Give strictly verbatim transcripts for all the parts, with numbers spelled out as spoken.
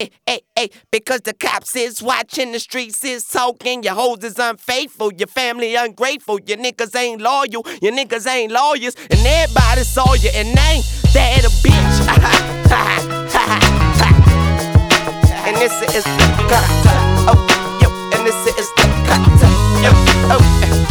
Ay, ay, ay, because the cops is watching, the streets is talking. Your hoes is unfaithful, your family ungrateful. Your niggas ain't loyal, your niggas ain't lawyers. And everybody saw you and ain't that a bitch. And this is the cut. Oh, yo, and this is the cut. Yo, oh.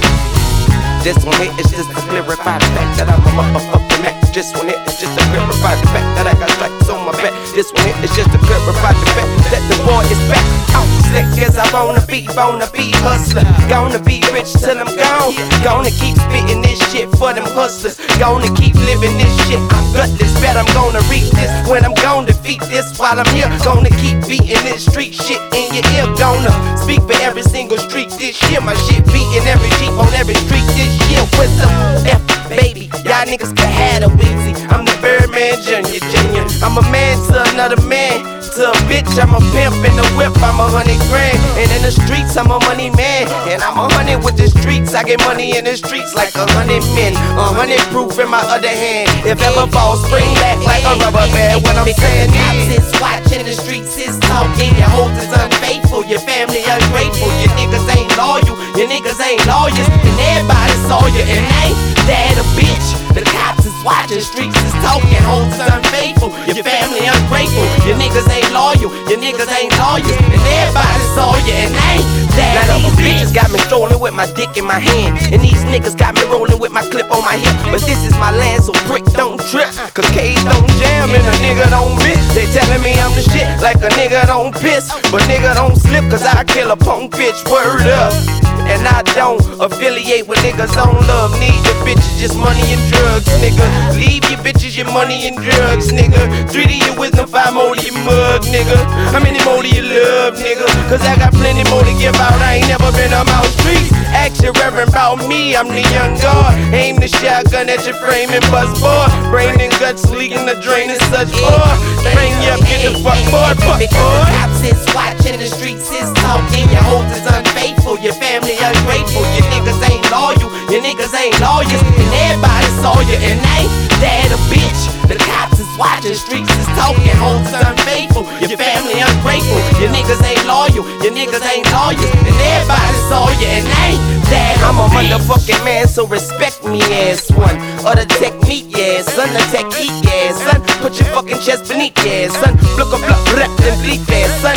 This one here is just to clarify the fact that I'm a motherfucking Mac. This one here is just to clarify the fact that I got stripes on my back. This one here is just to clarify the fact that the boy is back. Out slick as I wanna be, wanna be hustler. Gonna be rich till I'm gone. Gonna keep spitting this shit for them hustlers. Gonna keep living this shit. I'm gutless, bet I'm gonna read this when I'm gonna defeat this while I'm here. Gonna keep beating this street shit in your ear. Gonna speak for every single street this year. My shit beating every Jeep on every street this year. With some F, baby, y'all niggas can have a Weezy. I'm the Birdman Junior, Junior. I'm a man to another man. To a bitch, I'm a pimp in the whip, I'm a hundred grand. And in the streets, I'm a money man. And I'm a hundred with the streets, I get money in the streets like a hundred men. A hundred proof in my other hand. If ever fall, spring back like a rubber band. When I'm saying cops is watching, the streets is talking. Your hoes is unfaithful, your family ungrateful. Your niggas ain't loyal, your niggas ain't lawyers. And everybody saw you and ain't that a bitch. The cops is watching, streets is talking. Hoes is unfaithful, your family ungrateful. Your niggas ain't loyal, your niggas ain't lawyers. And everybody saw you and ain't that now these bitches got me strolling with my dick in my hand. And these niggas got me rolling with my clip on my hip. But this is my land, so brick don't trip. Cause K's don't jam and a nigga don't miss. They telling me I'm the shit like a nigga don't piss. But nigga don't slip cause I kill a punk bitch, word up. And I don't affiliate with niggas on love. Need your bitches just money and drugs, nigga. Leave your bitches your money and drugs, nigga. Three to your wisdom, five more to your mug, nigga. How many more do you love, nigga? Cause I got plenty more to give out. I ain't never been on my streets. Ask your reverend about me, I'm the young god. Aim the shotgun at your frame and bust boy. Brain and guts leaking the drain and such boy. Bring you up, get the fuck boy, fuck boy. Because the cops is watching, the streets is talking. Your hoes is unfaithful, your family ungrateful. Your niggas ain't loyal, your niggas ain't lawyers. And everybody saw you and ain't that a bitch. The cops is watching, streets is talking. Hoes is unfaithful, your family ungrateful. Your niggas ain't loyal, your niggas ain't lawyers. And everybody saw you and ain't that a I'm a motherfucking man, so respect me as one. Or the technique, yeah, son, the technique, yeah, son. Put your fucking chest beneath, yeah, son. Look up, look, rep, and bleep, yeah, son.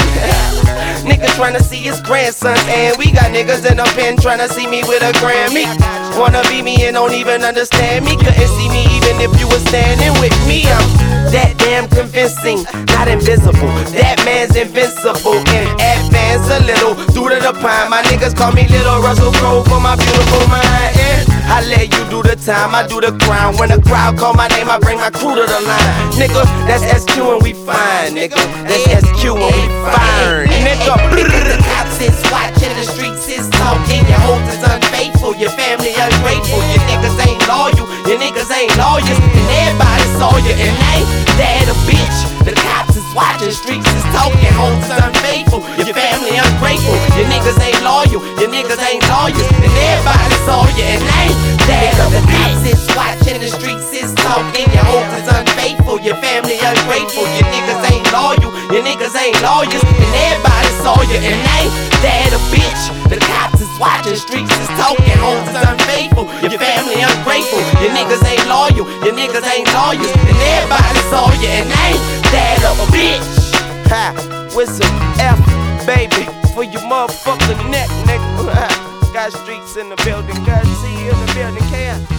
Nigga tryna see his grandsons, and we got niggas in a pen tryna see me with a Grammy. Wanna be me and don't even understand me. Couldn't see me even if you was standing with me. I'm that damn convincing, not invisible. That man's invincible and advance a little through to the pine. My niggas call me Little Russell Crowe for my beautiful mind. And I let you do the time, I do the crime. When the crowd call my name, I bring my crew to the line. Nigga, that's S Q and we fine, nigga. That's S Q and we fine, nigga. The cops is watching, the streets is talking. Your hoes is unfaithful, your family ungrateful. Your niggas ain't loyal, your niggas ain't lawyers. And everybody saw you and ain't that a bitch. The cops is watching, streets is talking. Hoes is unfaithful, your family ungrateful. Your niggas ain't loyal, your niggas ain't lawyers. And everybody saw you and ain't that a bitch. The cops is watching, the streets is talking. Your hoes is unfaithful, your family ungrateful. Your niggas ain't loyal, your niggas ain't lawyers. And everybody saw you and ain't that a bitch. The cops is watching, streets is talking. Hoes is unfaithful, your family ungrateful. Your niggas ain't loyal, your niggas ain't lawyers. And everybody saw you and ain't that a bitch. Ha, with some F, baby, for your motherfucking neck, nigga. Got streets in the building, got see you in the building, can